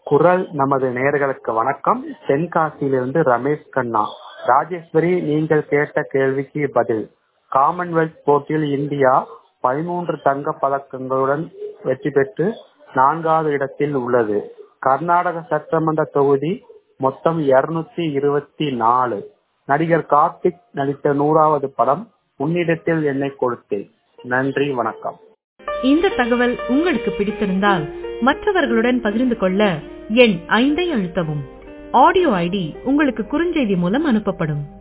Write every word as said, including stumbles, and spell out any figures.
குரல் நமது நேயர்களுக்கு வணக்கம். தென்காசியிலிருந்து ரமேஷ் கண்ணா. ராஜேஸ்வரி, நீங்கள் கேட்ட கேள்விக்கு பதில். காமன்வெல்த் போட்டியில் இந்தியா பதிமூன்று தங்க பதக்கங்களுடன் வெற்றி பெற்று நான்காவது இடத்தில் உள்ளது. கர்நாடக சட்டமன்ற தொகுதி மொத்தம் இருநூத்தி இருபத்தி நாலு. நடிகர் கார்த்திக் நடித்த நூறாவது படம் உன்னிடத்தில் என்னை கொடுத்தேன். நன்றி, வணக்கம். இந்த தகவல் உங்களுக்கு பிடித்திருந்தால் மற்றவர்களுடன் பகிர்ந்து கொள்ள எண் ஐந்தை அழுத்தவும். ஆடியோ ஐடி உங்களுக்கு குறுஞ்செய்தி மூலம் அனுப்பப்படும்.